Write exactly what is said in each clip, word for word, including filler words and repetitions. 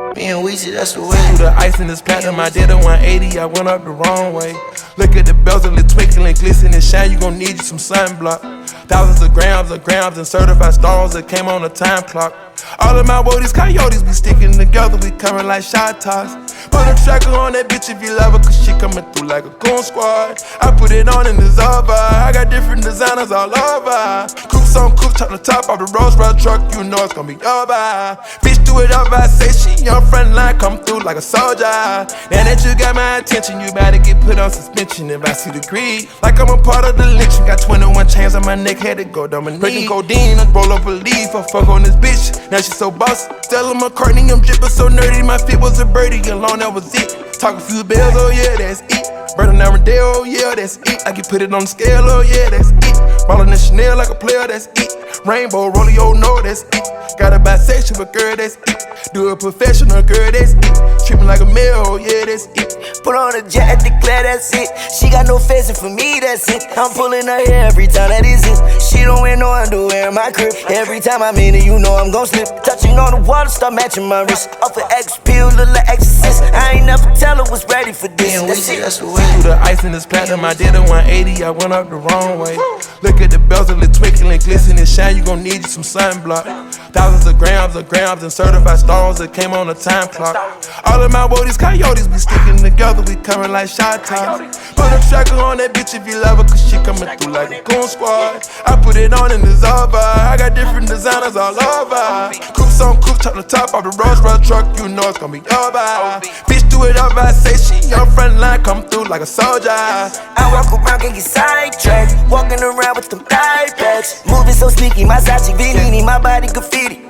Me and Weezy, that's the way. Through the ice in this platinum, I did a one eighty, I went up the wrong way. Look at the bezel, it twinkling, glisten and shine, you gon' need you some sunblock. Thousands of grams of grams and certified stars that came on the time clock. All of my woodies, coyotes be sticking together, we coming like shot toss. Put a tracker on that bitch if you love her, cause she coming through like a goon squad. I put it on and it's over, I got different designers all over. Coops on coops, top the top off the Rolls Royce truck, you know it's gonna be over. Bitch do it up, I say she on front line, come through like a soldier. Now that you got my attention, you better get put on suspension if I see the greed. Like I'm a part of the lynching, got twenty-one chains on my neck, had to go down my knee. Breaking codeine, I roll up a leaf, I fuck on this bitch, now she so bossy. Stella McCartney, I'm drippin' so nerdy, my feet was a birdie, alone that was it. Talk a few bells, oh yeah, that's it. Burnin' down Rodeo, oh yeah, that's it. I can put it on the scale, oh yeah, that's it. Ballin' in Chanel like a player, that's it. Rainbow, Rollie, oh no, that's it. Got a bisexual girl, that's it. Do a professional girl, that's it. Treat me like a male, oh yeah, that's it. Put on a jet, declare that's it. She got no face, and for me, that's it. I'm pulling her hair every time that is it. She don't wear no underwear in my crib. Every time I'm in it, you know I'm gon' slip. Touching on the water, start matching my wrist. Off an X pill, little exorcist. I ain't never tell her was ready for this. Me and Weezy, that's the way. Through the ice in this platinum, I did a one eighty, I went up the wrong way. Look at the bezel, it twinkling, glisten and shine, you gon' need you some sunblock. Thousands of grams of grams and certified stars that came on the time clock. All of my woodies, coyotes be sticking together, we coming like shot toss. Put a tracker on that bitch if you love her, cause she coming through like a goon squad. I put it on and it's over, I got different designers all over. Coops on coops, top the top off the Rolls Royce truck, you know it's gonna be over. Bitch do it up, I say she on front line, come through like a soldier. I walk around, can get sidetracked. Walking around with them thigh pads. Moving so sneaky, my Sachi Vinini, my body graffiti.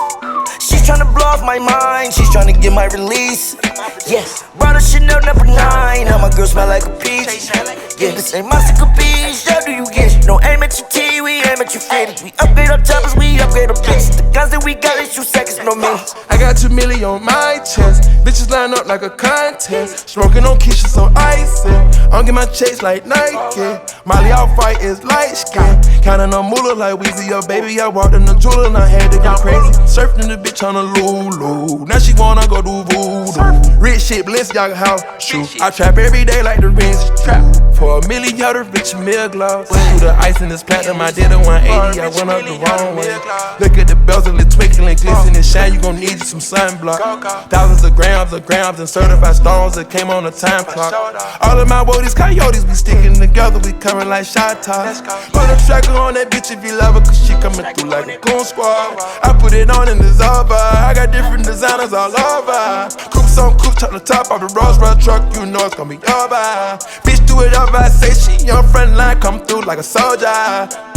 She's tryna blow off my mind, she's tryna get my release. Yeah, brought a Chanel number nine, now my girl smell like a peach. Yeah, this ain't my sick beach, how do you get it? Don't aim at your T, we aim at your fitty. We upgrade our choppers, we upgrade our bitches. The guns that we got is two seconds, no minutes. I got two million on my chest, bitches line up like a contest. Smoking on Keisha so icy, I'm get my chase like Nike. Molly off-white is light skin, counting on moolah like Weezy, your baby. I walked in the jeweler and I had to go crazy. Surfing the bitch on a Lulu, now she wanna go do voodoo. Rich shit, Balenciaga house shoe. I trap every day like the rings trap. For a million, y'all the rich meal gloves. Through the ice in this platinum, I did a one eighty, I went up the wrong way. Look at the bezel, it twinkling, glisten and shine, you gon' need you some sunblock. Thousands of grams of grams and certified stars that came on the time clock. All of my woodies, coyotes be sticking together, we coming like shot toss. Put a tracker on that bitch if you love her, cause she coming through like a goon squad. I put it on and it's over, I got different designers all over. Coops on coops, top the top off the Rolls Royce truck, you know it's gonna be over. Bitch do it up, I say she on front line, come through like a soldier.